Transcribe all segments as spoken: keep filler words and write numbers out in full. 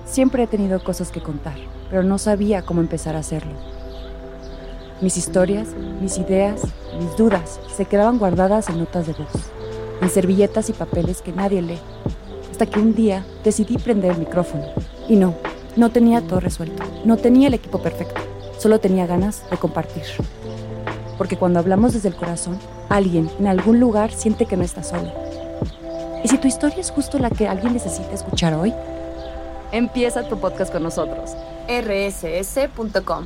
Siempre he tenido cosas que contar, pero no sabía cómo empezar a hacerlo. Mis historias, mis ideas, mis dudas se quedaban guardadas en notas de voz, en servilletas y papeles que nadie lee, hasta que un día decidí prender el micrófono. Y no, no tenía todo resuelto, no tenía el equipo perfecto, solo tenía ganas de compartir. Porque cuando hablamos desde el corazón, alguien en algún lugar siente que no está solo. ¿Y si tu historia es justo la que alguien necesita escuchar hoy? Empieza tu podcast con nosotros. erre ese ese punto com.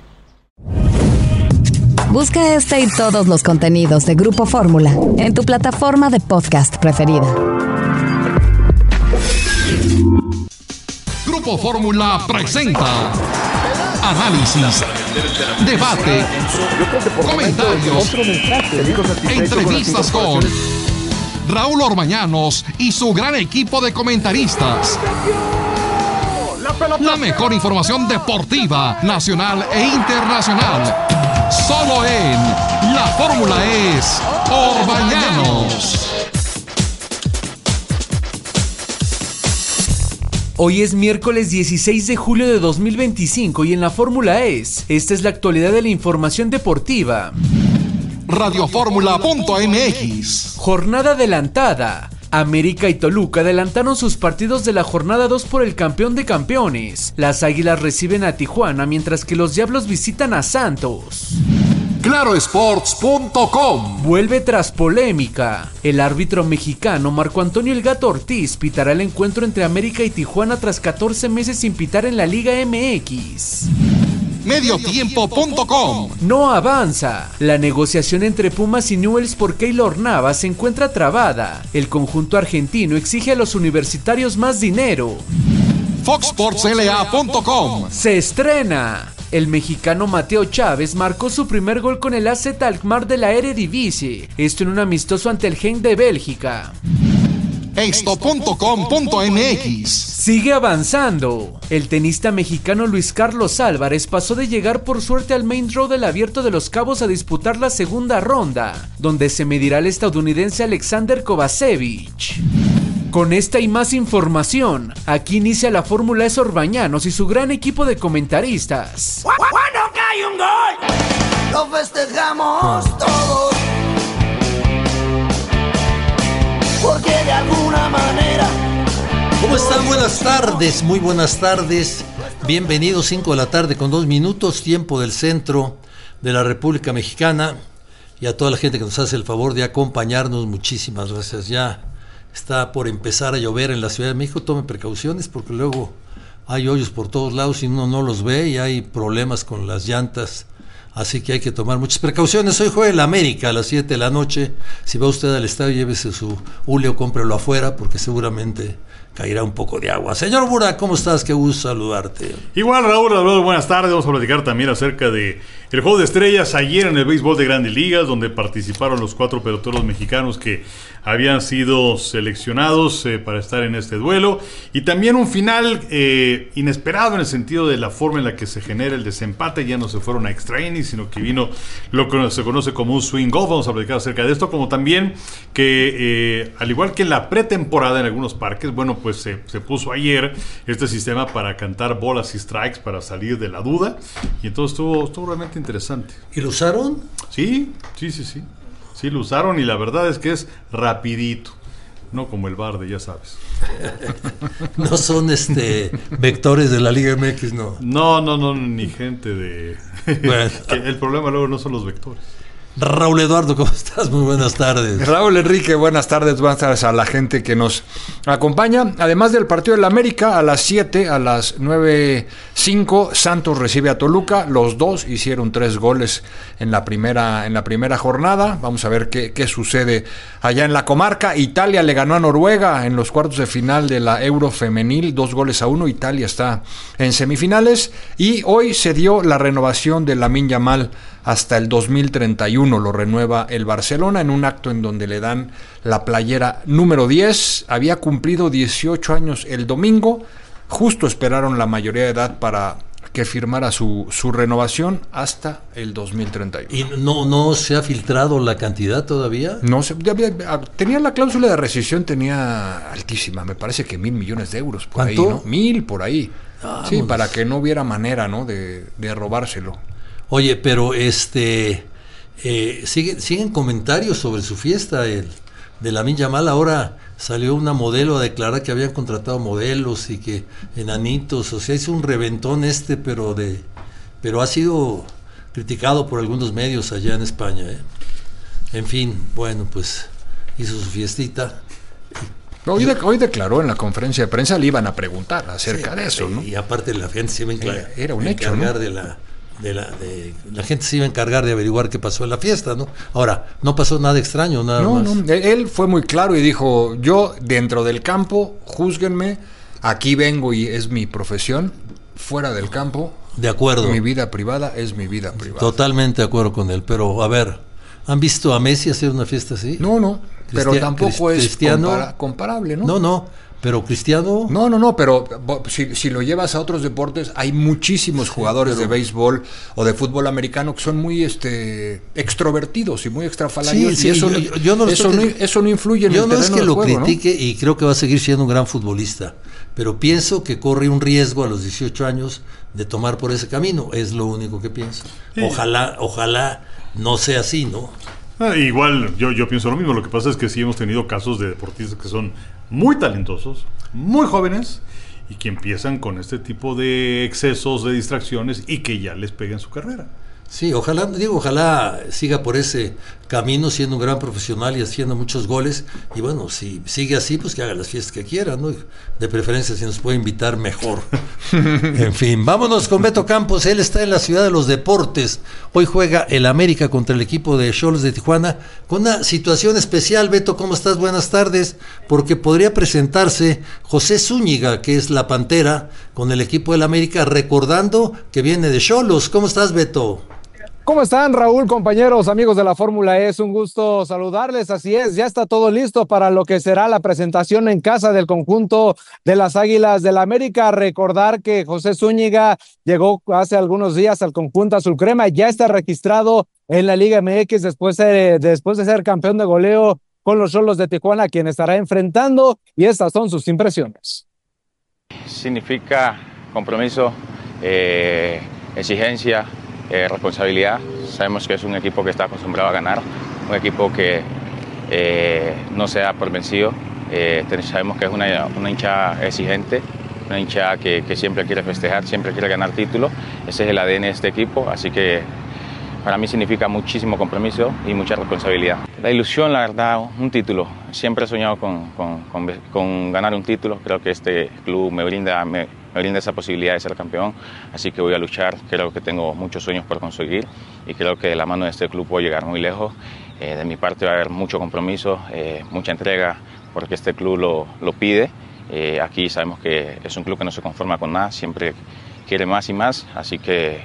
Busca este y todos los contenidos de Grupo Fórmula en tu plataforma de podcast preferida. Grupo Fórmula presenta análisis, debate, comentarios, entrevistas con Raúl Orbañanos y su gran equipo de comentaristas. La mejor información deportiva, nacional e internacional. Solo en La Fórmula es Orbañanos. Hoy es miércoles dieciséis de julio de dos mil veinticinco y en La Fórmula es, esta es la actualidad de la información deportiva. radio fórmula punto eme equis. Jornada adelantada. América y Toluca adelantaron sus partidos de la jornada dos por el campeón de campeones. Las Águilas reciben a Tijuana mientras que los Diablos visitan a Santos. claro sports punto com. Vuelve tras polémica. El árbitro mexicano Marco Antonio El Gato Ortiz pitará el encuentro entre América y Tijuana tras catorce meses sin pitar en la Liga eme equis. medio tiempo punto com. No avanza. La negociación entre Pumas y Newell's por Keylor Navas se encuentra trabada. El conjunto argentino exige a los universitarios más dinero. fox sports ele a punto com. Se estrena. El mexicano Mateo Chávez marcó su primer gol con el A Z Alkmaar de la Eredivisie. Esto en un amistoso ante el Genk de Bélgica. esto punto com punto eme equis. Sigue avanzando. El tenista mexicano Luis Carlos Álvarez pasó de llegar por suerte al main draw del Abierto de los Cabos a disputar la segunda ronda, donde se medirá el estadounidense Alexander Kovacevic. Con esta y más información, aquí inicia La Fórmula es Orbañanos y su gran equipo de comentaristas. Cuando cae un gol, lo festejamos todos, porque de alguna manera... ¿Cómo están? Buenas tardes, muy buenas tardes. Bienvenidos, cinco de la tarde con dos minutos, tiempo del centro de la República Mexicana. Y a toda la gente que nos hace el favor de acompañarnos, muchísimas gracias. Ya está por empezar a llover en la Ciudad de México. Tome precauciones porque luego hay hoyos por todos lados y uno no los ve y hay problemas con las llantas. Así que hay que tomar muchas precauciones. Hoy juega el América a las siete de la noche. Si va usted al estadio, llévese su hule o cómprelo afuera porque seguramente caerá un poco de agua. Señor Bura, ¿cómo estás? Qué gusto saludarte. Igual, Raúl, Raúl, buenas tardes. Vamos a platicar también acerca de el juego de estrellas ayer en el béisbol de Grandes Ligas, donde participaron los cuatro peloteros mexicanos que habían sido seleccionados eh, para estar en este duelo. Y también un final eh, inesperado en el sentido de la forma en la que se genera el desempate. Ya no se fueron a extra innings, sino que vino lo que se conoce como un swing golf. Vamos a platicar acerca de esto, como también que eh, al igual que en la pretemporada en algunos parques, bueno, pues se, se puso ayer este sistema para cantar bolas y strikes para salir de la duda. Y entonces estuvo, estuvo realmente interesante. ¿Y lo usaron? Sí, sí, sí, sí. Sí, lo usaron y la verdad es que es rapidito. No como el Barde, ya sabes. No son este vectores de la Liga eme equis, no. No, no, no, ni gente de... Bueno. El problema luego no son los vectores. Raúl Eduardo, ¿cómo estás? Muy buenas tardes. Raúl Enrique, buenas tardes, buenas tardes a la gente que nos acompaña. Además del partido de la América, a las siete, a las nueve cinco, Santos recibe a Toluca. Los dos hicieron tres goles en la primera, en la primera jornada. Vamos a ver qué, qué sucede allá en la comarca. Italia le ganó a Noruega en los cuartos de final de la Euro Femenil, dos goles a uno. Italia está en semifinales. Y hoy se dio la renovación de Lamine Yamal hasta el dos mil treinta y uno, lo renueva el Barcelona en un acto en donde le dan la playera número diez. Había cumplido dieciocho años el domingo, justo esperaron la mayoría de edad para que firmara su, su renovación hasta el dos mil treinta y uno. ¿Y no, no se ha filtrado la cantidad todavía? No se, ya había- tenía la cláusula de rescisión, tenía altísima, me parece que mil millones de euros por ¿Cuánto? ahí, ¿no? Mil por ahí. Vámonos. Sí, para que no hubiera manera, ¿no? De, de robárselo. Oye, pero este eh, sigue- siguen comentarios sobre su fiesta. El, de Lamine Yamal ahora salió una modelo a declarar que habían contratado modelos y que enanitos, o sea, hizo un reventón este, pero de pero ha sido criticado por algunos medios allá en España, ¿eh? En fin, bueno, pues hizo su fiestita. Hoy, de- hoy declaró en la conferencia de prensa, le iban a preguntar acerca Sí, de eso, ¿no? Y aparte la gente se iba a encla- Era- era un a hecho, encargar ¿no? de la de la de la gente se iba a encargar de averiguar qué pasó en la fiesta, ¿no? Ahora, no pasó nada extraño, nada No, más. no, él- él fue muy claro y dijo, yo dentro del campo, júzguenme, aquí vengo y es mi profesión, fuera del campo, De acuerdo. mi vida privada es mi vida privada. Totalmente de acuerdo con él, pero a ver, ¿han visto a Messi hacer una fiesta así? No, no, pero Cristia- tampoco Cris- es Cristiano. compara- comparable, ¿no? No, no, pero Cristiano, No, no, no, pero bo- si, si lo llevas a otros deportes, hay muchísimos jugadores pero- de béisbol o de fútbol americano que son muy este extrovertidos y muy extrafalarios. Sí, sí, y eso, yo- no- yo- yo no lo eso, estoy- no, eso no influye en yo el no es terreno que de lo juego, ¿no? critique y creo que va a seguir siendo un gran futbolista, pero pienso que corre un riesgo a los dieciocho años de tomar por ese camino, es lo único que pienso. Sí. Ojalá, ojalá no sea así, ¿no? Ah, igual, yo, yo pienso lo mismo. Lo que pasa es que sí hemos tenido casos de deportistas que son muy talentosos, muy jóvenes, y que empiezan con este tipo de excesos, de distracciones, y que ya les peguen su carrera. Sí, ojalá, digo, ojalá siga por ese camino siendo un gran profesional y haciendo muchos goles. Y bueno, si sigue así, pues que haga las fiestas que quiera, ¿no? De preferencia, si nos puede invitar, mejor. En fin, vámonos con Beto Campos. Él está en la ciudad de los deportes. Hoy juega el América contra el equipo de Xolos de Tijuana con una situación especial. Beto, ¿cómo estás? Buenas tardes. Porque podría presentarse José Zúñiga, que es la Pantera, con el equipo del América, recordando que viene de Xolos. ¿Cómo estás, Beto? ¿Cómo están, Raúl, compañeros, amigos de la Fórmula E? Es un gusto saludarles. Así es, ya está todo listo para lo que será la presentación en casa del conjunto de las Águilas del América. Recordar que José Zúñiga llegó hace algunos días al conjunto azul crema, ya está registrado en la Liga M X después de, después de ser campeón de goleo con los Xolos de Tijuana, a quien estará enfrentando, y estas son sus impresiones. Significa compromiso, eh, exigencia, Eh, responsabilidad. Sabemos que es un equipo que está acostumbrado a ganar, un equipo que eh, no se da por vencido. Eh, sabemos que es una, una hinchada exigente, una hinchada que, que siempre quiere festejar, siempre quiere ganar títulos. Ese es el A D N de este equipo, así que para mí significa muchísimo compromiso y mucha responsabilidad. La ilusión, la verdad, un título. Siempre he soñado con, con, con, con ganar un título. Creo que este club me brinda, me, me brinda esa posibilidad de ser campeón, así que voy a luchar. Creo que tengo muchos sueños por conseguir y creo que de la mano de este club puedo llegar muy lejos. Eh, de mi parte va a haber mucho compromiso, eh, mucha entrega, porque este club lo, lo pide. Eh, aquí sabemos que es un club que no se conforma con nada, siempre quiere más y más, así que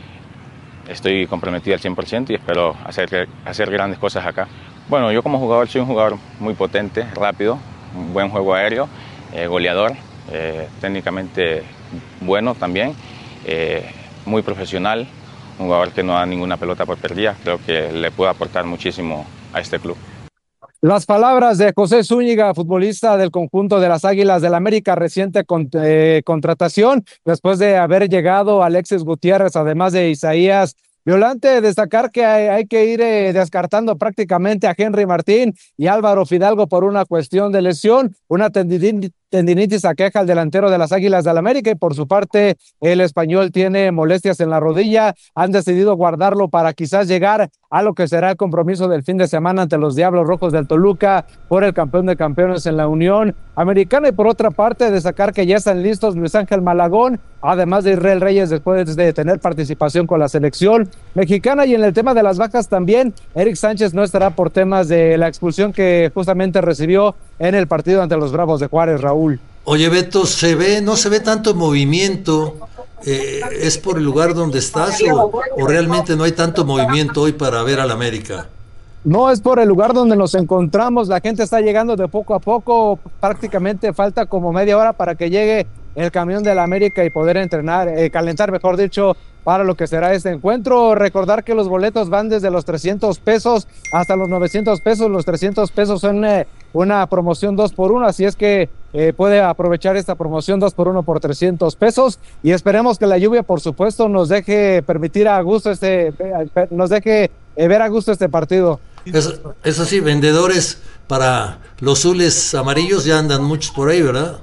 estoy comprometido al cien por ciento y espero hacer, hacer grandes cosas acá. Bueno, yo como jugador soy un jugador muy potente, rápido, un buen juego aéreo, eh, goleador, eh, técnicamente bueno también, eh, muy profesional, un jugador que no da ninguna pelota por perdida. Creo que le puedo aportar muchísimo a este club. Las palabras de José Zúñiga, futbolista del conjunto de las Águilas del América, reciente con, eh, contratación, después de haber llegado Alexis Gutiérrez, además de Isaías Violante. Destacar que hay, hay que ir eh, descartando prácticamente a Henry Martín y Álvaro Fidalgo por una cuestión de lesión, una tendinitis, tendinitis aqueja al delantero de las Águilas del América, y por su parte el español tiene molestias en la rodilla. Han decidido guardarlo para quizás llegar a lo que será el compromiso del fin de semana ante los Diablos Rojos del Toluca por el campeón de campeones en la Unión Americana. Y por otra parte, destacar que ya están listos Luis Ángel Malagón, además de Israel Reyes, después de tener participación con la selección mexicana. Y en el tema de las bajas también, Eric Sánchez no estará por temas de la expulsión que justamente recibió en el partido ante los Bravos de Juárez, Raúl. Oye, Beto, ¿se ve, no se ve tanto movimiento? Eh, ¿Es por el lugar donde estás o, o realmente no hay tanto movimiento hoy para ver al América? No, es por el lugar donde nos encontramos. La gente está llegando de poco a poco. Prácticamente falta como media hora para que llegue el camión de la América y poder entrenar, eh, calentar, mejor dicho, para lo que será este encuentro. Recordar que los boletos van desde los trescientos pesos hasta los novecientos pesos. Los trescientos pesos son eh, una promoción dos por uno, así es que eh, puede aprovechar esta promoción dos por uno por trescientos pesos, y esperemos que la lluvia, por supuesto, nos deje permitir a gusto este, nos deje eh, ver a gusto este partido. Eso, eso sí, vendedores para los azules amarillos ya andan muchos por ahí, ¿verdad?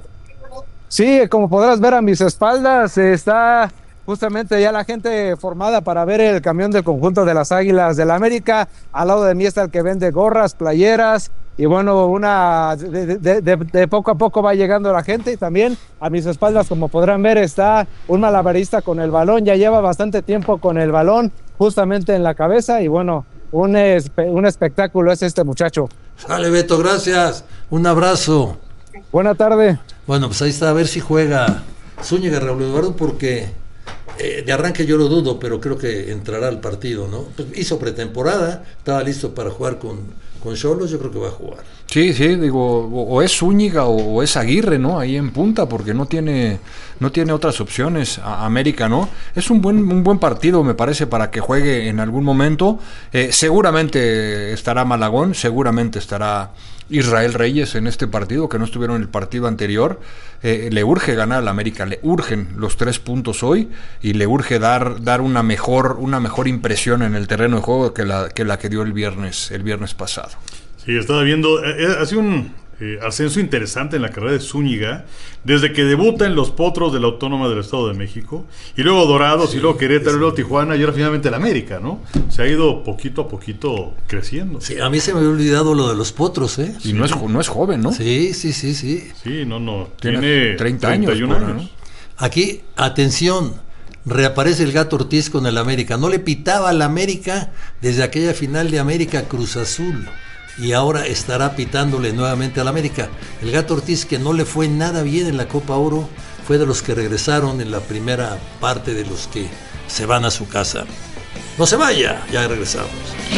Sí, como podrás ver a mis espaldas, eh, está justamente ya la gente formada para ver el camión del conjunto de las Águilas del América. Al lado de mí está el que vende gorras, playeras, y bueno, una de, de, de, de poco a poco va llegando la gente. Y también a mis espaldas, como podrán ver, está un malabarista con el balón, ya lleva bastante tiempo con el balón justamente en la cabeza, y bueno, un, espe- un espectáculo es este muchacho. Sale, Beto, gracias, un abrazo. Buena tarde. Bueno, pues ahí está, a ver si juega Zúñiga, Raúl Eduardo, porque eh, de arranque yo lo dudo, pero creo que entrará al partido, ¿no? Pues hizo pretemporada, estaba listo para jugar con con Xolos, yo creo que va a jugar. Sí, sí, digo, o, o es Zúñiga o, o es Aguirre, ¿no? Ahí en punta, porque no tiene no tiene otras opciones. A América, ¿no? Es un buen un buen partido, me parece, para que juegue en algún momento. Eh, seguramente estará Malagón, seguramente estará Israel Reyes en este partido, que no estuvieron en el partido anterior. Eh, le urge ganar al América, le urgen los tres puntos hoy, y le urge dar dar una mejor una mejor impresión en el terreno de juego que la que la que dio el viernes el viernes pasado. Sí, estaba viendo, eh, ha sido un eh, ascenso interesante en la carrera de Zúñiga, desde que debuta en los Potros de la Autónoma del Estado de México, y luego Dorados, sí, y luego Querétaro, sí, y luego Tijuana, y ahora finalmente el América, ¿no? Se ha ido poquito a poquito creciendo. Sí, a mí se me había olvidado lo de los Potros, ¿eh? Y no es, no es joven, ¿no? Sí, sí, sí, sí. Sí, no, no, tiene, tiene treinta, treinta y uno años. años. ¿No? Aquí, atención, reaparece el Gato Ortiz con el América. No le pitaba al América desde aquella final de América Cruz Azul, y ahora estará pitándole nuevamente al América. El Gato Ortiz, que no le fue nada bien en la Copa Oro, fue de los que regresaron en la primera parte, de los que se van a su casa. No se vaya, ya regresamos.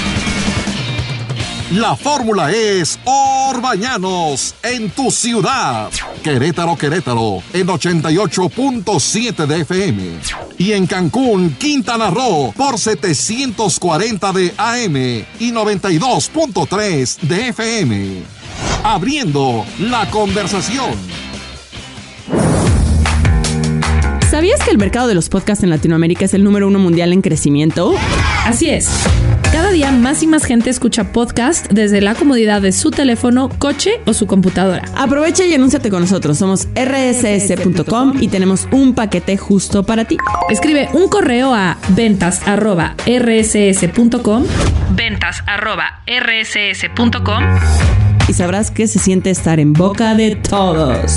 La fórmula es Orbañanos en tu ciudad. Querétaro, Querétaro en ochenta y ocho punto siete de F M. Y en Cancún, Quintana Roo por setecientos cuarenta de A M y noventa y dos punto tres de F M. Abriendo la conversación. ¿Sabías que el mercado de los podcasts en Latinoamérica es el número uno mundial en crecimiento? Así es. Cada día más y más gente escucha podcast desde la comodidad de su teléfono, coche o su computadora. Aprovecha y anúnciate con nosotros. Somos erre ese ese punto com y tenemos un paquete justo para ti. Escribe un correo a ventas arroba erre ese ese punto com, ventas arroba erre ese ese punto com, y sabrás que se siente estar en boca de todos.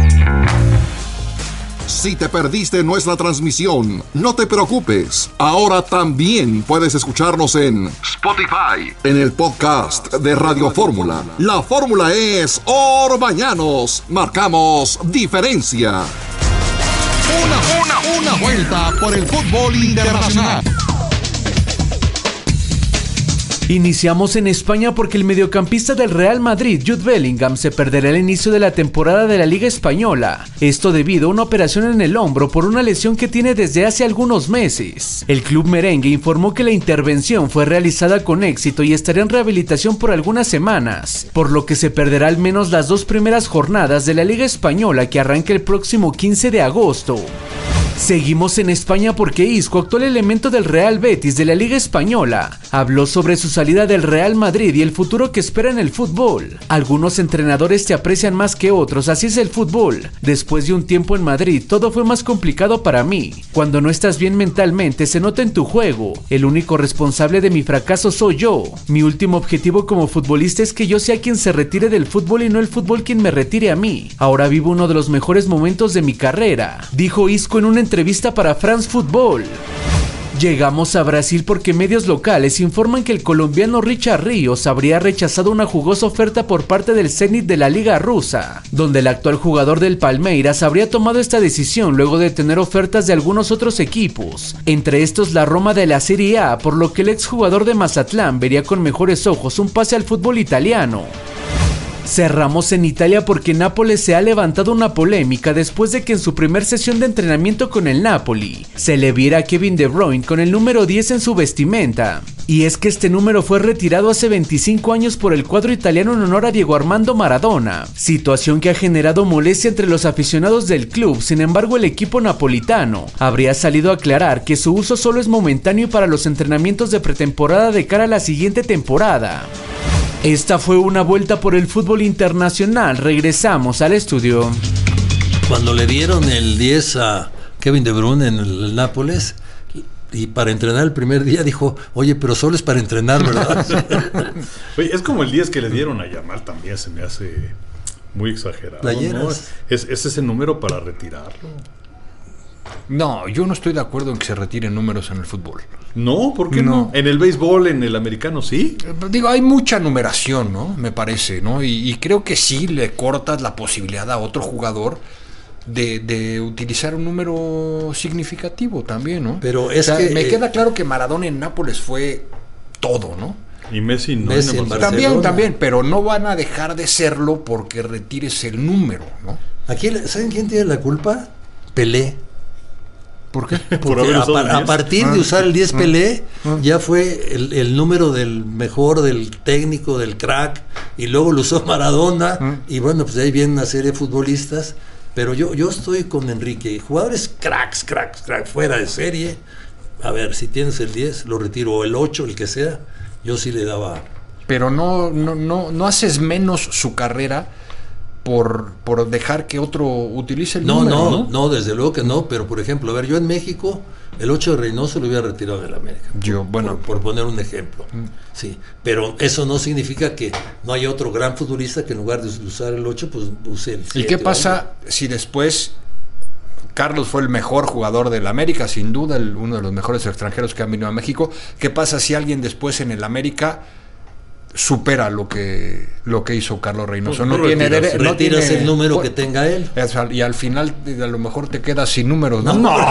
Si te perdiste nuestra transmisión, no te preocupes. Ahora también puedes escucharnos en Spotify, en el podcast de Radio Fórmula. La fórmula es Orbañanos. Marcamos diferencia. Una, una, una vuelta por el fútbol internacional. Iniciamos en España porque el mediocampista del Real Madrid, Jude Bellingham, se perderá el inicio de la temporada de la Liga Española. Esto debido a una operación en el hombro por una lesión que tiene desde hace algunos meses. El club merengue informó que la intervención fue realizada con éxito y estará en rehabilitación por algunas semanas, por lo que se perderá al menos las dos primeras jornadas de la Liga Española, que arranca el próximo quince de agosto. Seguimos en España porque Isco, actual elemento del Real Betis de la Liga Española, habló sobre su salida del Real Madrid y el futuro que espera en el fútbol. Algunos entrenadores te aprecian más que otros, así es el fútbol. Después de un tiempo en Madrid, todo fue más complicado para mí. Cuando no estás bien mentalmente, se nota en tu juego. El único responsable de mi fracaso soy yo. Mi último objetivo como futbolista es que yo sea quien se retire del fútbol y no el fútbol quien me retire a mí. Ahora vivo uno de los mejores momentos de mi carrera, dijo Isco en una entrevista para France Football. Llegamos a Brasil porque medios locales informan que el colombiano Richard Ríos habría rechazado una jugosa oferta por parte del Zenit de la Liga Rusa, donde el actual jugador del Palmeiras habría tomado esta decisión luego de tener ofertas de algunos otros equipos, entre estos la Roma de la Serie A, por lo que el exjugador de Mazatlán vería con mejores ojos un pase al fútbol italiano. Cerramos en Italia porque Nápoles se ha levantado una polémica después de que en su primer sesión de entrenamiento con el Napoli se le viera a Kevin De Bruyne con el número diez en su vestimenta. Y es que este número fue retirado hace veinticinco años por el cuadro italiano en honor a Diego Armando Maradona, situación que ha generado molestia entre los aficionados del club. Sin embargo, el equipo napolitano habría salido a aclarar que su uso solo es momentáneo para los entrenamientos de pretemporada de cara a la siguiente temporada. Esta fue una vuelta por el fútbol internacional. Regresamos al estudio. Cuando le dieron el diez a Kevin De Bruyne en el Nápoles y para entrenar el primer día dijo, oye, pero solo es para entrenar, ¿verdad? Oye, es como el diez que le dieron a Yamal, también se me hace muy exagerado, ¿no? Es, es ese número para retirarlo. No, yo no estoy de acuerdo en que se retiren números en el fútbol. No, ¿por qué no? no? En el béisbol, en el americano, sí. Digo, hay mucha numeración, ¿no? Me parece, ¿no? Y, y creo que sí le cortas la posibilidad a otro jugador de, de utilizar un número significativo también, ¿no? Pero es o sea, que me eh, queda claro que Maradona en Nápoles fue todo, ¿no? Y Messi no. Messi en en también, también, pero no van a dejar de serlo porque retires el número, ¿no? Aquí, ¿saben quién tiene la culpa? Pelé. ¿Por qué? Porque a, par, a partir de usar el diez Pelé, ya fue el, el número del mejor, del técnico, del crack, y luego lo usó Maradona, y bueno, pues ahí viene una serie de futbolistas, pero yo, yo estoy con Enrique, jugadores cracks, cracks, cracks, fuera de serie, a ver, si tienes el diez, lo retiro, o el ocho, el que sea, yo sí le daba. Pero no, no, no, no haces menos su carrera Por, por dejar que otro utilice el no, número, no, ¿no? no, desde luego que no, pero por ejemplo, a ver, yo en México, el ocho de Reynoso lo hubiera retirado del América. Yo, bueno. Por, por poner un ejemplo. Sí, pero eso no significa que no haya otro gran futbolista que en lugar de usar el ocho, pues use el siete. ¿Y qué pasa si después Carlos fue el mejor jugador del América, sin duda, el, uno de los mejores extranjeros que han venido a México? ¿Qué pasa si alguien después en el América supera lo que lo que hizo Carlos Reynoso? Pues no, no tiene retiras, no retiras tiene, el número pues, que tenga él. Y al final a lo mejor te quedas sin números, ¿no? No.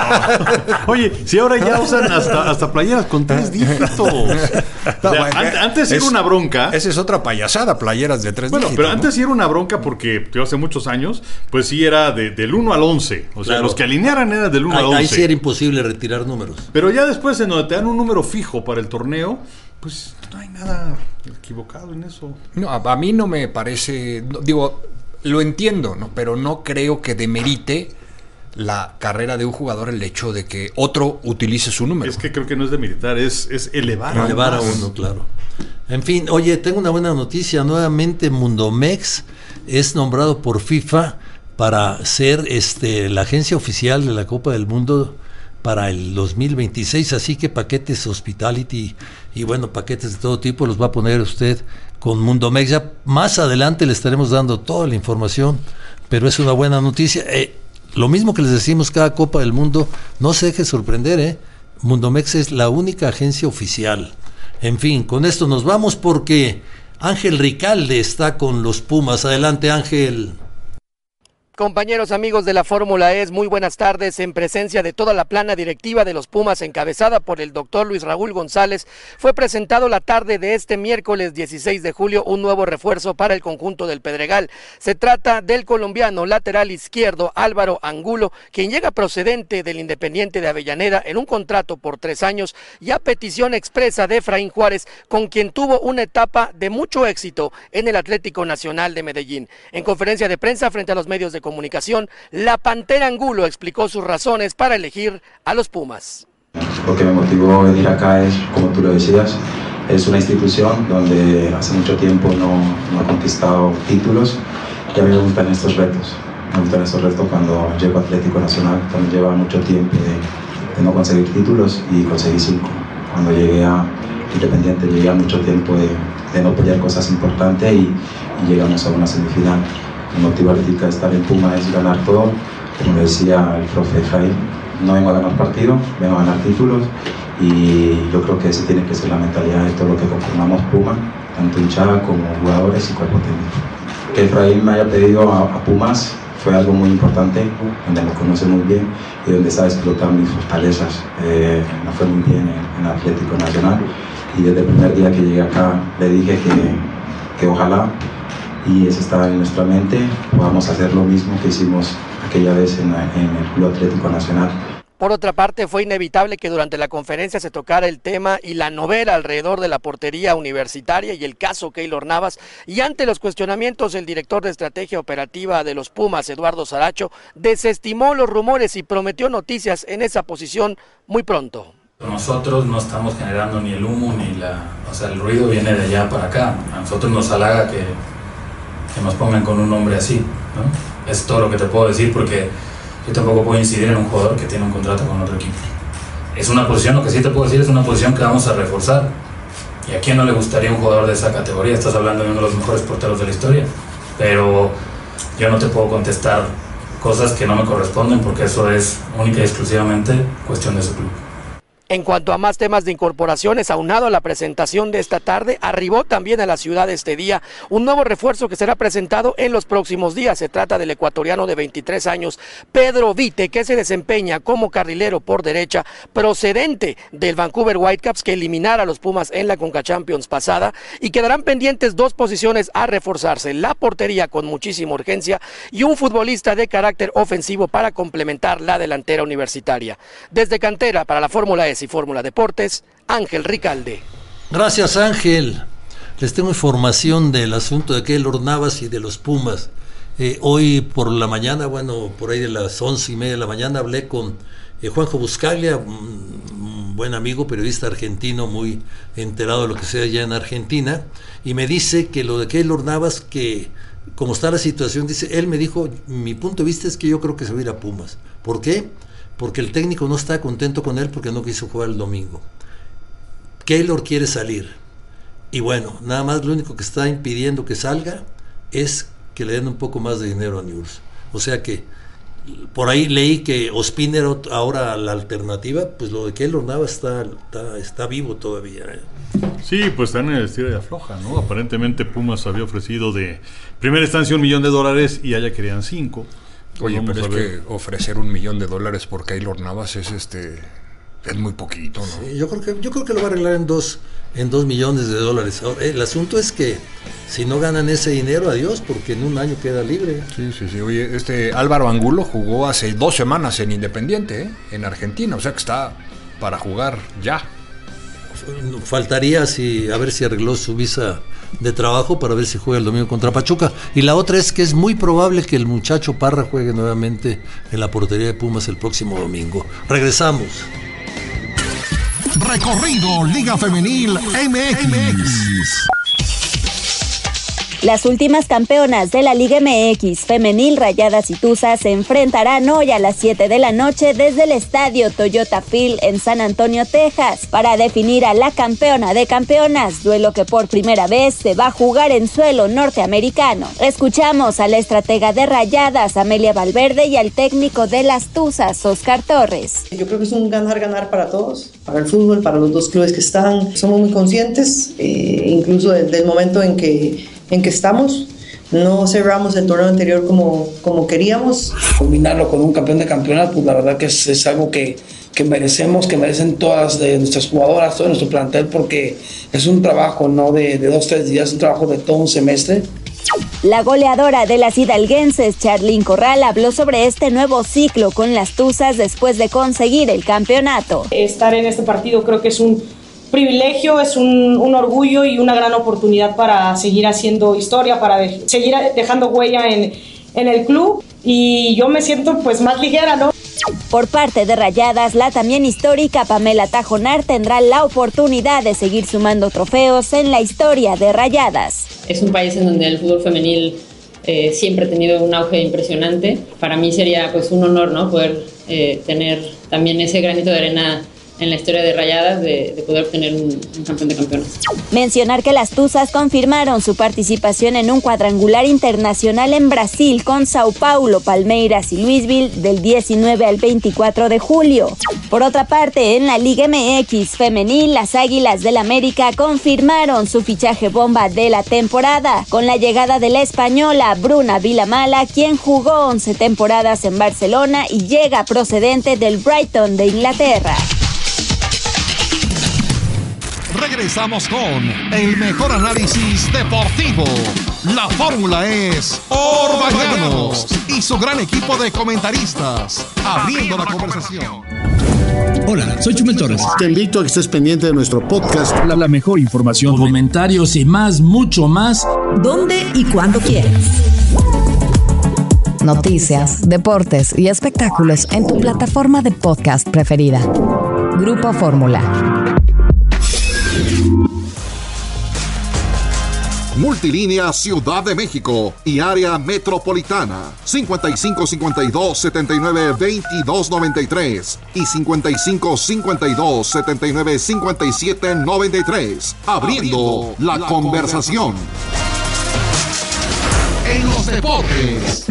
Oye, si ahora ya usan hasta, hasta playeras con tres dígitos. O sea, No, bueno, an- antes es, era una bronca. Esa es otra payasada, playeras de tres Bueno, dígitos. pero ¿no? antes sí era una bronca porque yo hace muchos años, pues sí era de, del uno al once. O sea, Claro. los que alinearan eran del uno Ahí, al once. ahí sí era imposible retirar números. Pero ya después, en donde te dan un número fijo para el torneo, pues no hay nada equivocado en eso. No, a, a mí no me parece, no, digo, lo entiendo, ¿no? Pero no creo que demerite la carrera de un jugador el hecho de que otro utilice su número. Es que creo que no es de militar, es, es elevar, No, elevar a más. uno, claro. En fin, oye, tengo una buena noticia. Nuevamente Mundomex es nombrado por FIFA para ser este la agencia oficial de la Copa del Mundo para el dos mil veintiséis, así que paquetes hospitality y bueno, paquetes de todo tipo los va a poner usted con Mundomex. Ya más adelante le estaremos dando toda la información, pero es una buena noticia. Eh, lo mismo que les decimos cada Copa del Mundo, no se deje sorprender, ¿eh? Mundomex es la única agencia oficial. En fin, con esto nos vamos porque Ángel Ricalde está con los Pumas. Adelante, Ángel. Compañeros, amigos de la Fórmula E, muy buenas tardes. En presencia de toda la plana directiva de los Pumas, encabezada por el doctor Luis Raúl González, fue presentado la tarde de este miércoles dieciséis de julio un nuevo refuerzo para el conjunto del Pedregal. Se trata del colombiano lateral izquierdo Álvaro Angulo, quien llega procedente del Independiente de Avellaneda en un contrato por tres años y a petición expresa de Efraín Juárez, con quien tuvo una etapa de mucho éxito en el Atlético Nacional de Medellín. En conferencia de prensa frente a los medios de comunicación, la Pantera Angulo explicó sus razones para elegir a los Pumas. Lo que me motivó a venir acá es, como tú lo decías, es una institución donde hace mucho tiempo no, no ha conquistado títulos y a mí me gustan estos retos. Me gustan estos retos cuando llego a Atlético Nacional, también lleva mucho tiempo de, de no conseguir títulos y conseguí cinco. Cuando llegué a Independiente llegué a mucho tiempo de, de no pelear cosas importantes y, y llegamos a una semifinal. El motivo ahorita de estar en Puma es ganar todo, como decía el profe Jair, no vengo a ganar partidos, vengo a ganar títulos y yo creo que esa tiene que ser la mentalidad de todo lo que conformamos Puma, tanto hinchada como jugadores y cuerpo técnico. Que Efraín me haya pedido a, a Pumas fue algo muy importante, donde me conoce muy bien y donde sabe explotar mis fortalezas. Eh, me fue muy bien en, en Atlético Nacional y desde el primer día que llegué acá le dije que, que ojalá y eso está en nuestra mente. Vamos a hacer lo mismo que hicimos aquella vez en, la, en el Club Atlético Nacional. Por otra parte, fue inevitable que durante la conferencia se tocara el tema y la novela alrededor de la portería universitaria y el caso Keylor Navas, y ante los cuestionamientos, el director de estrategia operativa de los Pumas, Eduardo Saracho, desestimó los rumores y prometió noticias en esa posición muy pronto. Nosotros no estamos generando ni el humo ni la... O sea, el ruido viene de allá para acá. A nosotros nos halaga que, que nos pongan con un nombre así, ¿no? Es todo lo que te puedo decir, porque yo tampoco puedo incidir en un jugador que tiene un contrato con otro equipo. Es una posición, lo que sí te puedo decir, es una posición que vamos a reforzar. ¿Y a quién no le gustaría un jugador de esa categoría? Estás hablando de uno de los mejores porteros de la historia. Pero yo no te puedo contestar cosas que no me corresponden, porque eso es única y exclusivamente cuestión de su club. En cuanto a más temas de incorporaciones, aunado a la presentación de esta tarde, arribó también a la ciudad este día un nuevo refuerzo que será presentado en los próximos días. Se trata del ecuatoriano de veintitrés años, Pedro Vite, que se desempeña como carrilero por derecha, procedente del Vancouver Whitecaps, que eliminara a los Pumas en la Conca Champions pasada, y quedarán pendientes dos posiciones a reforzarse: la portería con muchísima urgencia y un futbolista de carácter ofensivo para complementar la delantera universitaria. Desde cantera para la Fórmula E y Fórmula Deportes, Ángel Ricalde. Gracias, Ángel. Les tengo información del asunto de Keylor Navas y de los Pumas. Eh, hoy por la mañana, bueno, por ahí de las once y media de la mañana, hablé con eh, Juanjo Buscaglia, un, un buen amigo, periodista argentino, muy enterado de lo que sea allá en Argentina, y me dice que lo de Keylor Navas, que como está la situación, dice, él me dijo, mi punto de vista es que yo creo que se va a ir a Pumas. ¿Por qué? Porque el técnico no está contento con él porque no quiso jugar el domingo. Keylor quiere salir. Y bueno, nada más lo único que está impidiendo que salga es que le den un poco más de dinero a Newell's. O sea que por ahí leí que Ospina era ahora la alternativa, pues lo de Keylor Navas está, está, está vivo todavía. ¿eh? Sí, pues están en el estilo de afloja, ¿no? Aparentemente Pumas había ofrecido de primera instancia un millón de dólares y allá querían cinco. Oye, pero es que ofrecer un millón de dólares por Keylor Navas es este es muy poquito, ¿no? Sí, yo creo que yo creo que lo va a arreglar en dos en dos millones de dólares. El asunto es que si no ganan ese dinero, adiós, porque en un año queda libre. Sí, sí, sí. Oye, este Álvaro Angulo jugó hace dos semanas en Independiente, ¿eh? En Argentina, o sea que está para jugar ya. Faltaría si a ver si arregló su visa de trabajo para ver si juega el domingo contra Pachuca. Y la otra es que es muy probable que el muchacho Parra juegue nuevamente en la portería de Pumas el próximo domingo. Regresamos. Recorrido Liga Femenil M X. Las últimas campeonas de la Liga M X femenil, Rayadas y Tuzas, se enfrentarán hoy a las siete de la noche desde el estadio Toyota Field en San Antonio, Texas, para definir a la campeona de campeonas, duelo que por primera vez se va a jugar en suelo norteamericano. Escuchamos a la estratega de Rayadas, Amelia Valverde, y al técnico de las Tuzas, Oscar Torres. Yo creo que es un ganar-ganar para todos, para el fútbol, para los dos clubes que están. Somos muy conscientes, eh, incluso del, del momento en que en que estamos, no cerramos el torneo anterior como, como queríamos. Combinarlo con un campeón de campeonato, pues la verdad que es, es algo que, que merecemos, que merecen todas de nuestras jugadoras, todo nuestro plantel, porque es un trabajo no de, de dos, tres días, es un trabajo de todo un semestre. La goleadora de las hidalguenses, Charlyn Corral, habló sobre este nuevo ciclo con las Tuzas después de conseguir el campeonato. Estar en este partido creo que es un privilegio, es un, un orgullo y una gran oportunidad para seguir haciendo historia, para de, seguir dejando huella en, en el club, y yo me siento pues más ligera, ¿no? Por parte de Rayadas, la también histórica Pamela Tajonar tendrá la oportunidad de seguir sumando trofeos en la historia de Rayadas. Es un país en donde el fútbol femenil eh, siempre ha tenido un auge impresionante. Para mí sería pues un honor, ¿no? Poder eh, tener también ese granito de arena en la historia de Rayadas, de, de poder obtener un, un campeón de campeones. Mencionar que las Tuzas confirmaron su participación en un cuadrangular internacional en Brasil con Sao Paulo, Palmeiras y Louisville del diecinueve al veinticuatro de julio. Por otra parte, en la Liga M X femenil, las Águilas del América confirmaron su fichaje bomba de la temporada, con la llegada de la española Bruna Vilamala, quien jugó once temporadas en Barcelona y llega procedente del Brighton de Inglaterra. Regresamos con el mejor análisis deportivo. La fórmula es Orbañanos y su gran equipo de comentaristas, abriendo la conversación. Hola, soy Chumel Torres. Te invito a que estés pendiente de nuestro podcast. La, la mejor información, comentarios y más, mucho más. ¿Dónde y cuándo quieras? Noticias, deportes y espectáculos en tu plataforma de podcast preferida. Grupo Fórmula. Multilínea Ciudad de México y área metropolitana cincuenta y cinco cincuenta y dos setenta y nueve veintidós noventa y tres y cincuenta y cinco cincuenta y dos setenta y nueve cincuenta y siete noventa y tres, abriendo la conversación. En los deportes.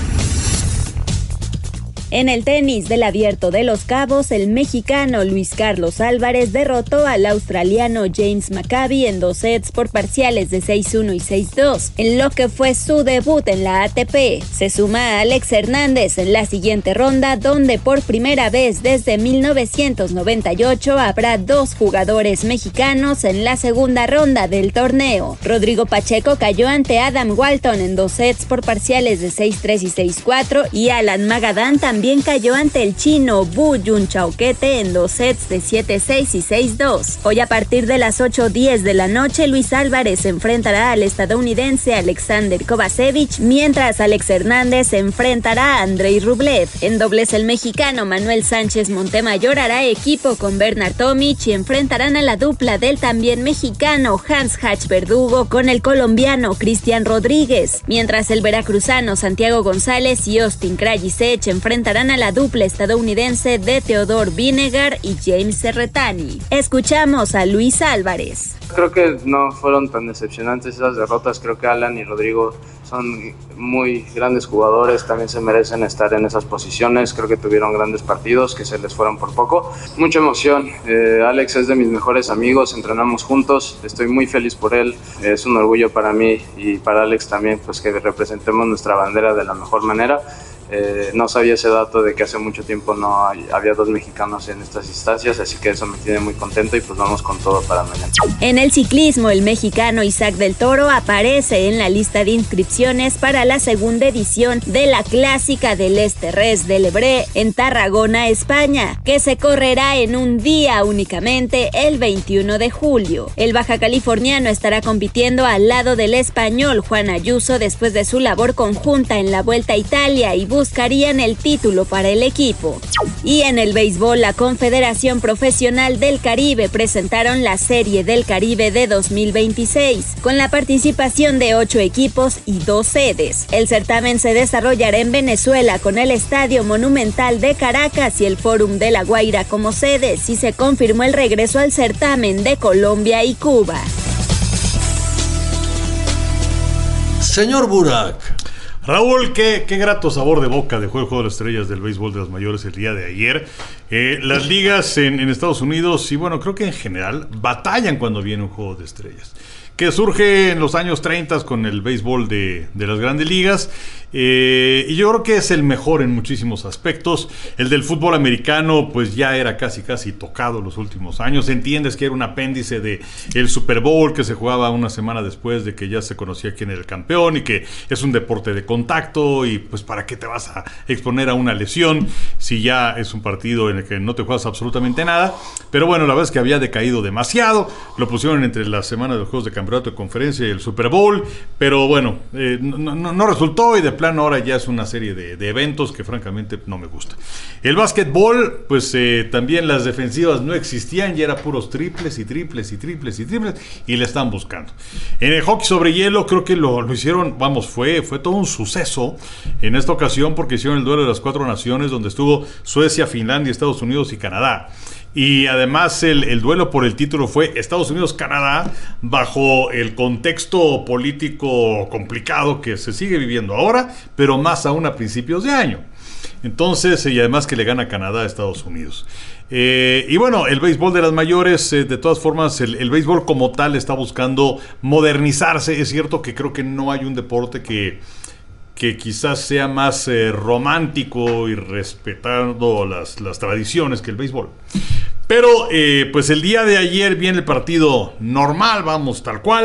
En el tenis del Abierto de Los Cabos, el mexicano Luis Carlos Álvarez derrotó al australiano James Maccabi en dos sets por parciales de seis uno y seis dos, en lo que fue su debut en la A T P. Se suma a Alex Hernández en la siguiente ronda, donde por primera vez desde mil novecientos noventa y ocho habrá dos jugadores mexicanos en la segunda ronda del torneo. Rodrigo Pacheco cayó ante Adam Walton en dos sets por parciales de seis tres y seis cuatro, y Alan Magadán también También cayó ante el chino Bu Yun Chauquete en dos sets de siete seis y seis dos. Hoy a partir de las ocho diez de la noche, Luis Álvarez se enfrentará al estadounidense Alexander Kovacevic, mientras Alex Hernández se enfrentará a Andrei Rublev. En dobles, el mexicano Manuel Sánchez Montemayor hará equipo con Bernard Tomic y enfrentarán a la dupla del también mexicano Hans Hatch Verdugo con el colombiano Cristian Rodríguez, mientras el veracruzano Santiago González y Austin Krajicek enfrentarán a la dupla estadounidense de Theodore Vinegar y James Cerretani. Escuchamos a Luis Álvarez. Creo que no fueron tan decepcionantes esas derrotas. Creo que Alan y Rodrigo son muy grandes jugadores, también se merecen estar en esas posiciones. Creo que tuvieron grandes partidos que se les fueron por poco. Mucha emoción. eh, Alex es de mis mejores amigos, entrenamos juntos, estoy muy feliz por él. Es un orgullo para mí y para Alex también, pues que representemos nuestra bandera de la mejor manera. Eh, no sabía ese dato de que hace mucho tiempo no hay, había dos mexicanos en estas instancias, así que eso me tiene muy contento y pues vamos con todo para mañana. En el ciclismo, el mexicano Isaac del Toro aparece en la lista de inscripciones para la segunda edición de la Clásica del Esterrés del Ebre en Tarragona, España, que se correrá en un día únicamente, el veintiuno de julio. El baja californiano estará compitiendo al lado del español Juan Ayuso después de su labor conjunta en la Vuelta a Italia y buscarían el título para el equipo. Y en el béisbol, la Confederación Profesional del Caribe presentaron la Serie del Caribe de dos mil veintiséis, con la participación de ocho equipos y dos sedes. El certamen se desarrollará en Venezuela con el Estadio Monumental de Caracas y el Fórum de La Guaira como sedes, y se confirmó el regreso al certamen de Colombia y Cuba. Señor Burak. Raúl, qué, qué grato sabor de boca dejó el Juego de las Estrellas del béisbol de las mayores el día de ayer. Eh, las ligas en, en Estados Unidos, y bueno, creo que en general, batallan cuando viene un Juego de Estrellas, que surge en los años treinta con el béisbol de, de las grandes ligas. Eh, y yo creo que es el mejor en muchísimos aspectos. El del fútbol americano pues ya era casi casi tocado los últimos años. Entiendes que era un apéndice de el Super Bowl que se jugaba una semana después de que ya se conocía quién era el campeón, y que es un deporte de contacto, y pues para qué te vas a exponer a una lesión si ya es un partido en el que no te juegas absolutamente nada. Pero bueno, la verdad es que había decaído demasiado. Lo pusieron entre la semana de los juegos de campeonato de conferencia y el Super Bowl, pero bueno, eh, no, no, no resultó, y de plano ahora ya es una serie de, de eventos que francamente no me gusta. El básquetbol, pues eh, también las defensivas no existían, ya era puros triples y triples y triples y triples, y le están buscando. En el hockey sobre hielo creo que lo, lo hicieron, vamos, fue, fue todo un suceso en esta ocasión, porque hicieron el duelo de las cuatro naciones, donde estuvo Suecia, Finlandia, Estados Unidos y Canadá. Y además el, el duelo por el título fue Estados Unidos-Canadá, bajo el contexto político complicado que se sigue viviendo ahora, pero más aún a principios de año. Entonces, y además que le gana Canadá a Estados Unidos. Eh, y bueno, el béisbol de las mayores, eh, de todas formas, el, el béisbol como tal está buscando modernizarse. Es cierto que creo que no hay un deporte que... que quizás sea más eh, romántico y respetando las, las tradiciones que el béisbol. Pero eh, pues el día de ayer viene el partido normal, vamos, tal cual.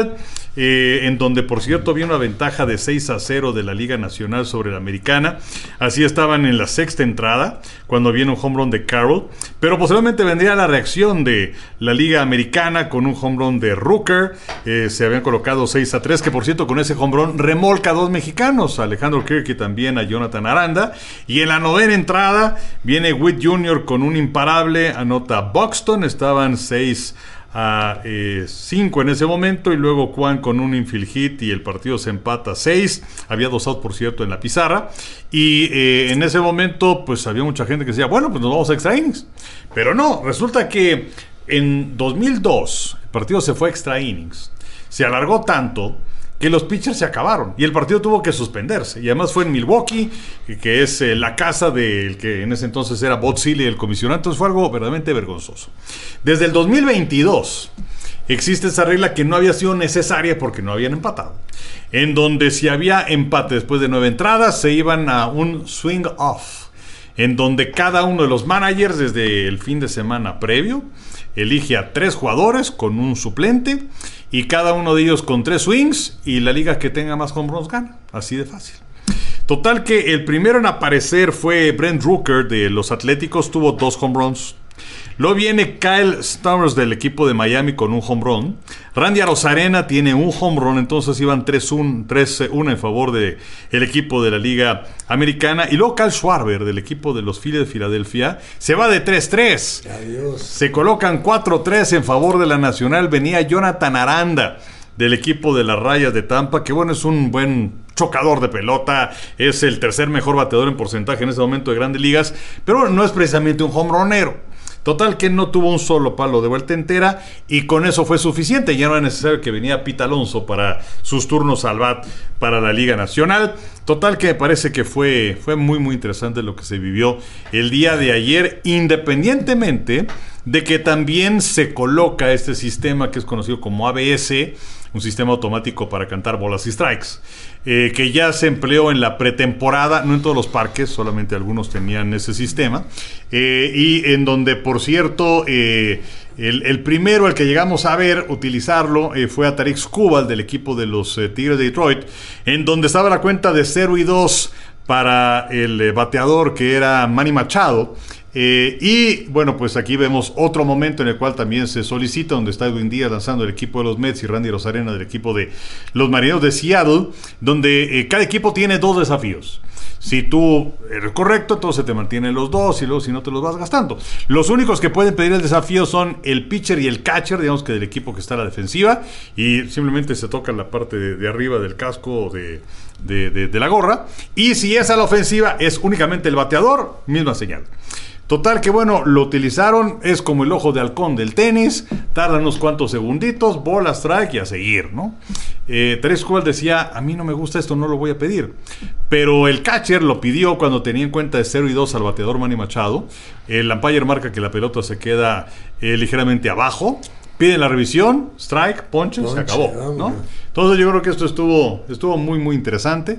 eh, en donde por cierto había una ventaja de seis a cero de la Liga Nacional sobre la Americana. Así estaban en la sexta entrada cuando viene un home run de Carroll, pero posteriormente vendría la reacción de la Liga Americana con un home run de Rooker. Eh, se habían colocado seis a tres, que por cierto con ese home run remolca a dos mexicanos, a Alejandro Kirk y también a Jonathan Aranda. Y en la novena entrada viene Witt junior con un imparable, anota Buxton, estaban seis a cinco en ese momento, y luego Juan con un infield hit y el partido se empata a seis. Había dos outs por cierto en la pizarra, y eh, en ese momento pues había mucha gente que decía, bueno, pues nos vamos a extra innings, pero no, resulta que en dos mil dos el partido se fue a extra innings, se alargó tanto que los pitchers se acabaron y el partido tuvo que suspenderse, y además fue en Milwaukee, que es eh, la casa del que en ese entonces era Bud Selig, el comisionado. Entonces fue algo verdaderamente vergonzoso. Desde el dos mil veintidós existe esa regla que no había sido necesaria porque no habían empatado, en donde si había empate después de nueve entradas se iban a un swing off, en donde cada uno de los managers desde el fin de semana previo elige a tres jugadores con un suplente, y cada uno de ellos con tres swings, y la liga que tenga más home runs gana. Así de fácil. Total que el primero en aparecer fue Brent Rooker de los Atléticos, tuvo dos home runs. Luego viene Kyle Stowers del equipo de Miami con un home run. Randy Arozarena tiene un home run, entonces iban tres uno en favor del equipo de la Liga Americana. Y luego Kyle Schwarber del equipo de los Phillies de Filadelfia se va de tres tres. Adiós. Se colocan cuatro tres en favor de la Nacional. Venía Jonathan Aranda del equipo de las Rayas de Tampa, que bueno, es un buen chocador de pelota, es el tercer mejor bateador en porcentaje en ese momento de Grandes Ligas, pero bueno, no es precisamente un home runero. Total que no tuvo un solo palo de vuelta entera, y con eso fue suficiente. Ya no era necesario que venía Pete Alonso para sus turnos al bat para la Liga Nacional. Total que me parece que fue, fue muy muy interesante lo que se vivió el día de ayer, independientemente de que también se coloca este sistema que es conocido como A B S, un sistema automático para cantar bolas y strikes, eh, que ya se empleó en la pretemporada, no en todos los parques, solamente algunos tenían ese sistema, eh, y en donde, por cierto, eh, el, el primero al que llegamos a ver utilizarlo eh, fue a Tarik Skubal del equipo de los eh, Tigres de Detroit, en donde estaba la cuenta de cero y dos para el eh, bateador que era Manny Machado. Eh, y bueno, pues aquí vemos otro momento en el cual también se solicita, donde está Edwin Díaz lanzando el equipo de los Mets y Randy Arozarena del equipo de los Marineros de Seattle, donde eh, cada equipo tiene dos desafíos. Si tú eres correcto, entonces te mantienen los dos, y luego si no te los vas gastando. Los únicos que pueden pedir el desafío son el pitcher y el catcher, digamos que del equipo que está a la defensiva, y simplemente se tocan la parte de, de arriba del casco de, de, de, de la gorra, y si es a la ofensiva es únicamente el bateador, misma señal. Total que bueno, lo utilizaron, es como el ojo de halcón del tenis, tarda unos cuantos segunditos, bola, strike y a seguir, ¿no? Eh, Tarik Skubal decía, a mí no me gusta esto, no lo voy a pedir. Pero el catcher lo pidió cuando tenía en cuenta de cero y dos al bateador Manny Machado. El umpire marca que la pelota se queda eh, ligeramente abajo, piden la revisión, strike, ponche, se acabó, ¿no? Entonces yo creo que esto estuvo, estuvo muy muy interesante,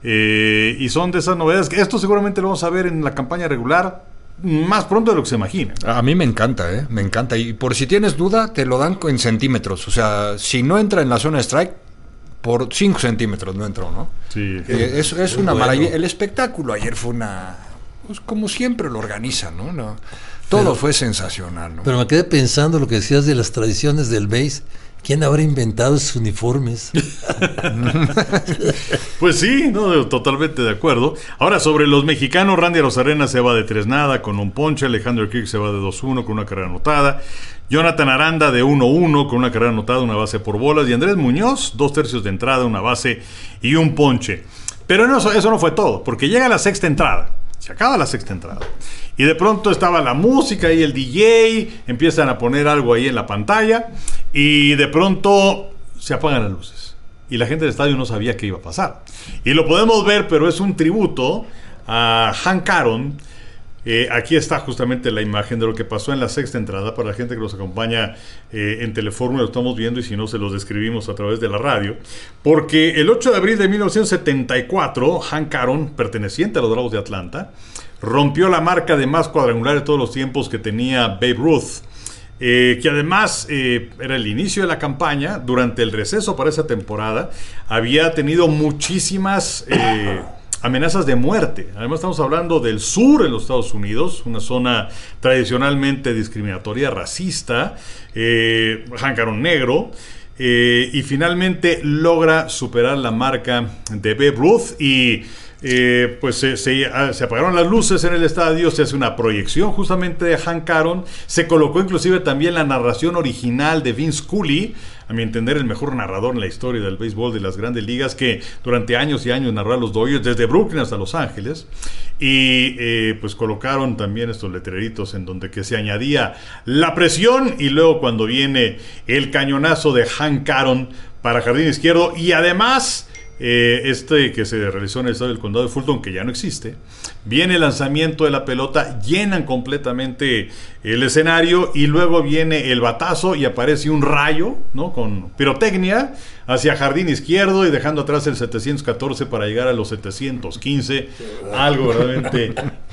eh, y son de esas novedades que esto seguramente lo vamos a ver en la campaña regular más pronto de lo que se imagina. A mí me encanta, ¿eh? Me encanta. Y por si tienes duda, te lo dan en centímetros. O sea, si no entra en la zona de strike, por cinco centímetros no entró, ¿no? Sí. Eh, es es una bueno. maravilla. El espectáculo ayer fue una... Pues como siempre lo organizan, ¿no? no todo pero, fue sensacional, ¿no? Pero me quedé pensando lo que decías de las tradiciones del béis. ¿Quién habrá inventado esos uniformes? Pues sí, no, totalmente de acuerdo. Ahora, sobre los mexicanos, Randy Arozarena se va de tres nada con un ponche, Alejandro Kirk se va de dos uno con una carrera anotada, Jonathan Aranda de uno uno con una carrera anotada, una base por bolas, y Andrés Muñoz, dos tercios de entrada, una base y un ponche. Pero no, eso no fue todo, porque llega la sexta entrada. Se acaba la sexta entrada. Y de pronto estaba la música y el D J, empiezan a poner algo ahí en la pantalla, y de pronto se apagan las luces. Y la gente del estadio no sabía qué iba a pasar. Y lo podemos ver, pero es un tributo a Hank Aaron. Eh, aquí está justamente la imagen de lo que pasó en la sexta entrada. Para la gente que nos acompaña eh, en Telefórmula, lo estamos viendo, y si no, se los describimos a través de la radio. Porque el ocho de abril de mil novecientos setenta y cuatro, Hank Aaron, perteneciente a los Bravos de Atlanta, rompió la marca de más cuadrangulares de todos los tiempos que tenía Babe Ruth. eh, que además eh, era el inicio de la campaña. Durante el receso para esa temporada había tenido muchísimas eh, amenazas de muerte. Además estamos hablando del sur en los Estados Unidos, una zona tradicionalmente discriminatoria, racista, eh, Hank Aaron negro, eh, y finalmente logra superar la marca de Babe Ruth y Eh, pues se, se, se apagaron las luces en el estadio, se hace una proyección justamente de Hank Aaron, se colocó inclusive también la narración original de Vince Cooley, a mi entender el mejor narrador en la historia del béisbol de las grandes ligas, que durante años y años narró a los Dodgers desde Brooklyn hasta Los Ángeles, y eh, pues colocaron también estos letreritos en donde que se añadía la presión y luego cuando viene el cañonazo de Hank Aaron para jardín izquierdo, y además Eh, este que se realizó en el estadio del condado de Fulton, que ya no existe, viene el lanzamiento de la pelota, llenan completamente el escenario y luego viene el batazo y aparece un rayo, ¿no?, con pirotecnia hacia jardín izquierdo y dejando atrás el setecientos catorce para llegar a los setecientos quince, algo realmente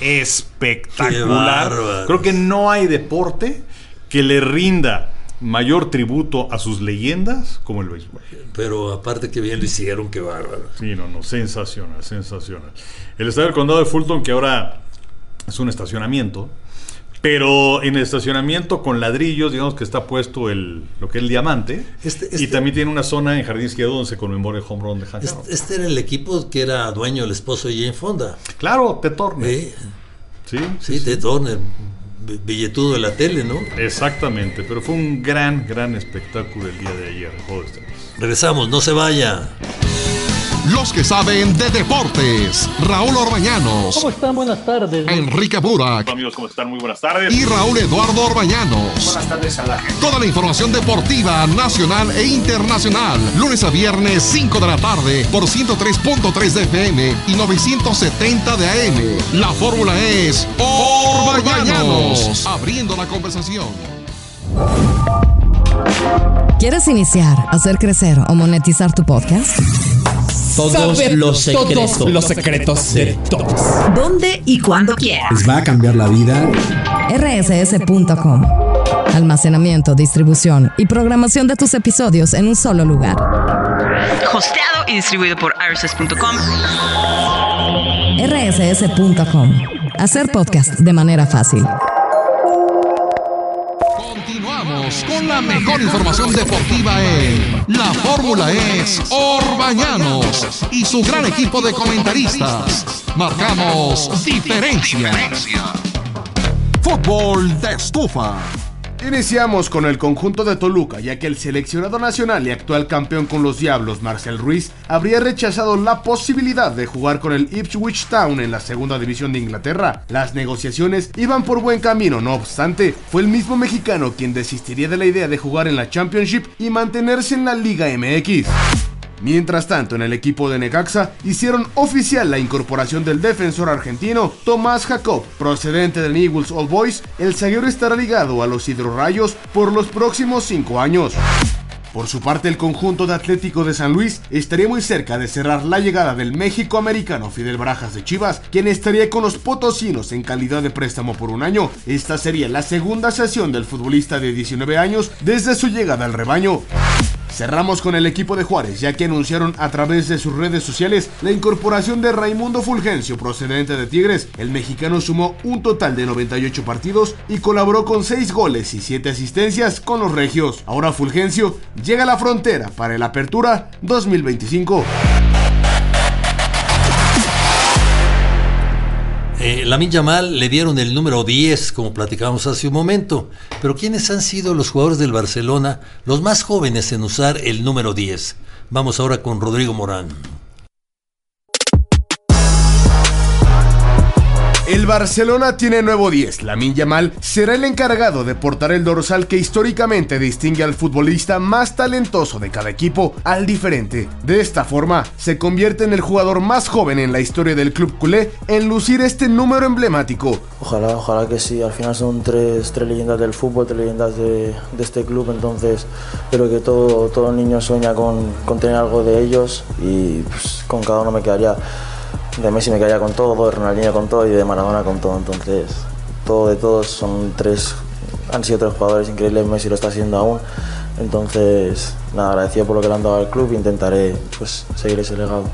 espectacular. Creo que no hay deporte que le rinda mayor tributo a sus leyendas como el béisbol. Pero aparte que bien lo hicieron, qué bárbaro. Sí, no, no, sensacional, sensacional. El estadio del condado de Fulton, que ahora es un estacionamiento, pero en el estacionamiento con ladrillos, digamos que está puesto el lo que es el diamante, este, este, y también tiene una zona en jardín izquierdo donde se conmemora el home run de Hank Aaron. Este, este era el equipo que era dueño el esposo de Jane Fonda. Claro, Ted Turner. ¿Eh? Sí, sí, sí, Ted Turner. Billetudo de la tele, ¿no? Exactamente, pero fue un gran, gran espectáculo el día de ayer. Joder, regresamos, no se vaya. Los que saben de deportes, Raúl Orbañanos. ¿Cómo están? Buenas tardes. Enrique Burak. Hola, amigos, ¿cómo están? Muy buenas tardes. Y Raúl Eduardo Orbañanos. Buenas tardes a la gente. Toda la información deportiva nacional e internacional. Lunes a viernes, cinco de la tarde, por ciento tres punto tres de F M y novecientos setenta de A M. La fórmula es Orbañanos. Abriendo la conversación. ¿Quieres iniciar, hacer crecer o monetizar tu podcast? Todos Saber los secretos. todos los secretos de todos. ¿Dónde y cuándo quieras? Les va a cambiar la vida. R S S punto com. Almacenamiento, distribución y programación de tus episodios en un solo lugar. Hosteado y distribuido por R S S punto com. R S S punto com. Hacer podcast de manera fácil. Continuamos con la mejor información deportiva en La Fórmula es Orbañanos y su gran equipo de comentaristas. Marcamos diferencia. Fútbol de estufa. Iniciamos con el conjunto de Toluca, ya que el seleccionado nacional y actual campeón con los Diablos, Marcel Ruiz, habría rechazado la posibilidad de jugar con el Ipswich Town en la segunda división de Inglaterra. Las negociaciones iban por buen camino, no obstante, fue el mismo mexicano quien desistiría de la idea de jugar en la Championship y mantenerse en la Liga M X. Mientras tanto, en el equipo de Necaxa hicieron oficial la incorporación del defensor argentino Tomás Jacob, procedente de Newell's Old Boys. El zaguero estará ligado a los hidrorrayos por los próximos cinco años. Por su parte, el conjunto de Atlético de San Luis estaría muy cerca de cerrar la llegada del México-americano Fidel Barajas de Chivas, quien estaría con los potosinos en calidad de préstamo por un año. Esta sería la segunda cesión del futbolista de diecinueve años desde su llegada al rebaño. Cerramos con el equipo de Juárez, ya que anunciaron a través de sus redes sociales la incorporación de Raimundo Fulgencio, procedente de Tigres. El mexicano sumó un total de noventa y ocho partidos y colaboró con seis goles y siete asistencias con los regios. Ahora Fulgencio llega a la frontera para el Apertura dos mil veinticinco. Eh, Lamine Yamal le dieron el número diez, como platicábamos hace un momento. Pero ¿quiénes han sido los jugadores del Barcelona los más jóvenes en usar el número diez? Vamos ahora con Rodrigo Morán. El Barcelona tiene nuevo diez. Lamine Yamal será el encargado de portar el dorsal que históricamente distingue al futbolista más talentoso de cada equipo al diferente. De esta forma, se convierte en el jugador más joven en la historia del club culé en lucir este número emblemático. Ojalá, ojalá que sí. Al final son tres, tres leyendas del fútbol, tres leyendas de, de este club. Entonces, creo que todo, todo niño sueña con, con tener algo de ellos y pues, con cada uno me quedaría. De Messi me quedaría con todo, de Ronaldinho con todo y de Maradona con todo. Entonces, todo de todos son tres han sido tres jugadores increíbles, Messi lo está haciendo aún. Entonces, nada, agradecido por lo que le han dado al club e intentaré pues, seguir ese legado.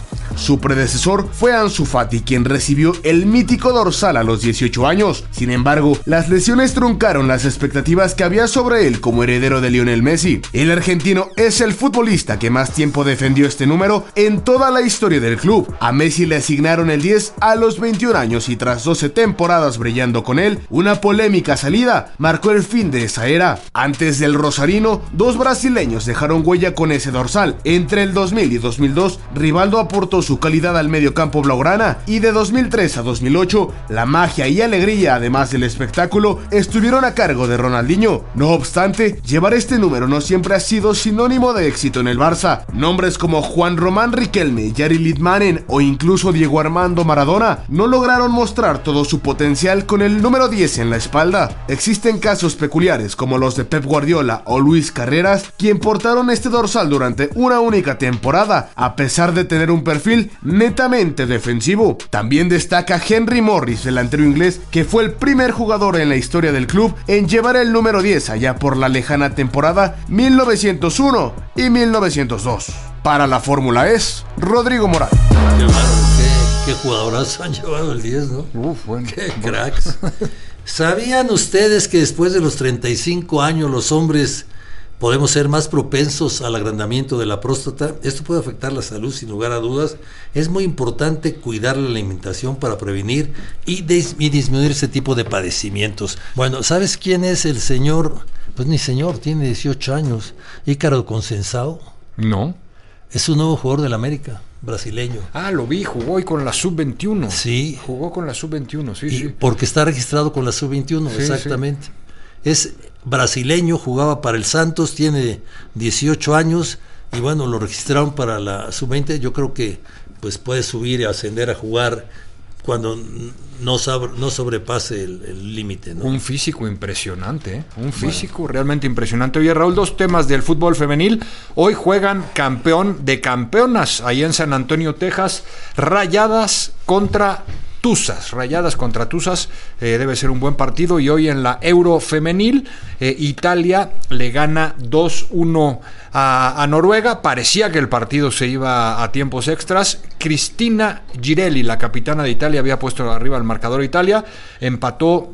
Su predecesor fue Ansu Fati, quien recibió el mítico dorsal a los dieciocho años. Sin embargo, las lesiones truncaron las expectativas que había sobre él como heredero de Lionel Messi. El argentino es el futbolista que más tiempo defendió este número en toda la historia del club. A Messi le asignaron el diez a los veintiún años y tras doce temporadas brillando con él, una polémica salida marcó el fin de esa era. Antes del rosarino, dos brasileños dejaron huella con ese dorsal. Entre el dos mil y dos mil dos, Rivaldo aportó su calidad al mediocampo blaugrana y de dos mil tres a dos mil ocho la magia y alegría además del espectáculo estuvieron a cargo de Ronaldinho. No obstante, llevar este número no siempre ha sido sinónimo de éxito en el Barça. Nombres como Juan Román Riquelme, Jari Littmanen o incluso Diego Armando Maradona no lograron mostrar todo su potencial con el número diez en la espalda. Existen casos peculiares como los de Pep Guardiola o Luis Carreras, quien portaron este dorsal durante una única temporada a pesar de tener un perfil netamente defensivo. También destaca Henry Morris, delantero inglés, que fue el primer jugador en la historia del club en llevar el número diez allá por la lejana temporada mil novecientos uno y mil novecientos dos. Para la Fórmula E S, Rodrigo Morán. Qué bárbaro, qué, qué jugadoras han llevado el diez, ¿no? Uf, bueno. Qué cracks. ¿Sabían ustedes que después de los treinta y cinco años los hombres podemos ser más propensos al agrandamiento de la próstata? Esto puede afectar la salud sin lugar a dudas. Es muy importante cuidar la alimentación para prevenir y, dis- y disminuir ese tipo de padecimientos. Bueno, ¿sabes quién es el señor? Pues ni señor, tiene dieciocho años. Ícaro Conceição. No. Es un nuevo jugador del América, brasileño. Ah, lo vi, jugó hoy con la sub veintiuno. Sí. Jugó con la sub veintiuno, sí, Y sí. porque está registrado con la sub veintiuno, Sí, exactamente. Sí. Es brasileño, jugaba para el Santos, tiene dieciocho años y bueno, lo registraron para la sub veinte. Yo creo que pues puede subir y ascender a jugar cuando no, sab- no sobrepase el límite, ¿no? Un físico impresionante, ¿eh? Un físico bueno. realmente impresionante. Oye, Raúl, dos temas del fútbol femenil. Hoy juegan campeón de campeonas, ahí en San Antonio, Texas, Rayadas contra Tuzas, Rayadas contra Tuzas, eh, debe ser un buen partido. Y hoy en la Euro femenil, eh, Italia le gana dos uno a, a Noruega. Parecía que el partido se iba a tiempos extras. Cristina Girelli, la capitana de Italia, había puesto arriba el marcador Italia, empató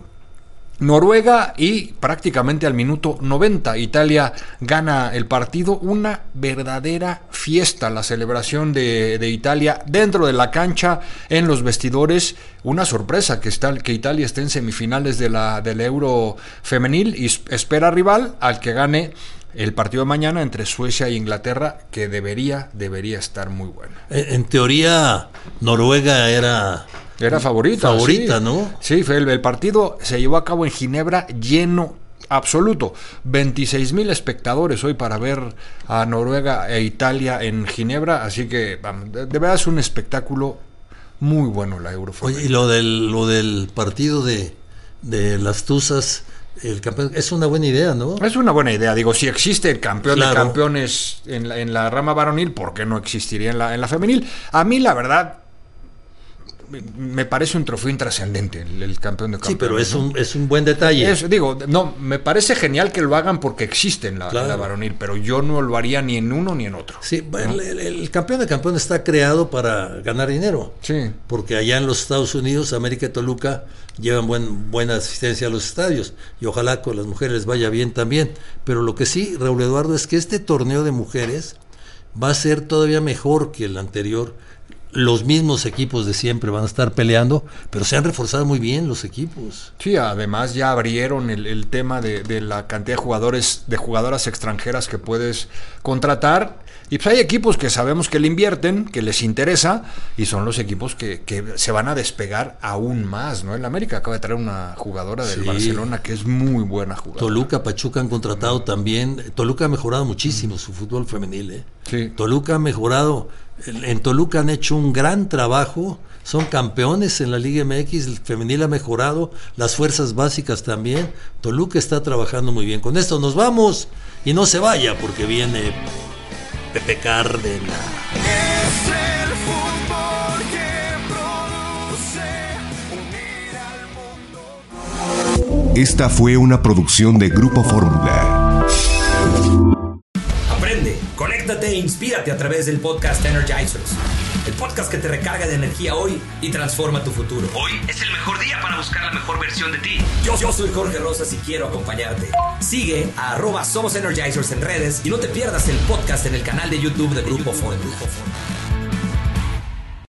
Noruega y prácticamente al minuto noventa Italia gana el partido. Una verdadera fiesta la celebración de, de Italia dentro de la cancha, en los vestidores. Una sorpresa que, está, que Italia esté en semifinales de la, del Euro femenil y espera rival al que gane el partido de mañana entre Suecia e Inglaterra, que debería, debería estar muy bueno. En, en teoría, Noruega era... Era favorita. Favorita, sí. ¿no? Sí, el, el partido se llevó a cabo en Ginebra, lleno absoluto. veintiséis mil espectadores hoy para ver a Noruega e Italia en Ginebra, así que vamos, de, de verdad es un espectáculo muy bueno la Euro. Oye, y lo del, lo del partido de, de las Tuzas, el campeón, es una buena idea, ¿no? Es una buena idea, digo, si existe el campeón claro. de campeones en la, en la rama varonil, ¿por qué no existiría en la, en la femenil? A mí la verdad me parece un trofeo intrascendente el, el campeón de campeones. Sí, pero es, ¿no? un, es un buen detalle. Es, digo, no, me parece genial que lo hagan porque existe en la, claro. en la varonil, pero yo no lo haría ni en uno ni en otro. Sí, ¿no? el, el, el campeón de campeones está creado para ganar dinero. Sí. Porque allá en los Estados Unidos, América y Toluca llevan buen, buena asistencia a los estadios y ojalá con las mujeres les vaya bien también. Pero lo que sí, Raúl Eduardo, es que este torneo de mujeres va a ser todavía mejor que el anterior. Los mismos equipos de siempre van a estar peleando, pero se han reforzado muy bien los equipos. Sí, además ya abrieron el, el tema de, de la cantidad de jugadores, de jugadoras extranjeras que puedes contratar. Y pues hay equipos que sabemos que le invierten, que les interesa, y son los equipos que, que se van a despegar aún más, ¿no? El América acaba de traer una jugadora del sí. Barcelona que es muy buena jugadora. Toluca, Pachuca han contratado mm. también. Toluca ha mejorado muchísimo mm. su fútbol femenil, ¿eh? Sí. Toluca ha mejorado. En Toluca han hecho un gran trabajo, son campeones en la Liga M X, el femenil ha mejorado, las fuerzas básicas también. Toluca está trabajando muy bien. Con esto nos vamos y no se vaya porque viene Pepe Cárdenas. Es el fútbol que produce unir al mundo. Esta fue una producción de Grupo Fórmula. Aprende, conéctate e inspírate a través del podcast Energizers. El podcast que te recarga de energía hoy y transforma tu futuro. Hoy es el mejor día para buscar la mejor versión de ti. Yo, yo soy Jorge Rosas y quiero acompañarte. Sigue a arroba Somos Energizers en redes y no te pierdas el podcast en el canal de YouTube de Grupo Fórmula.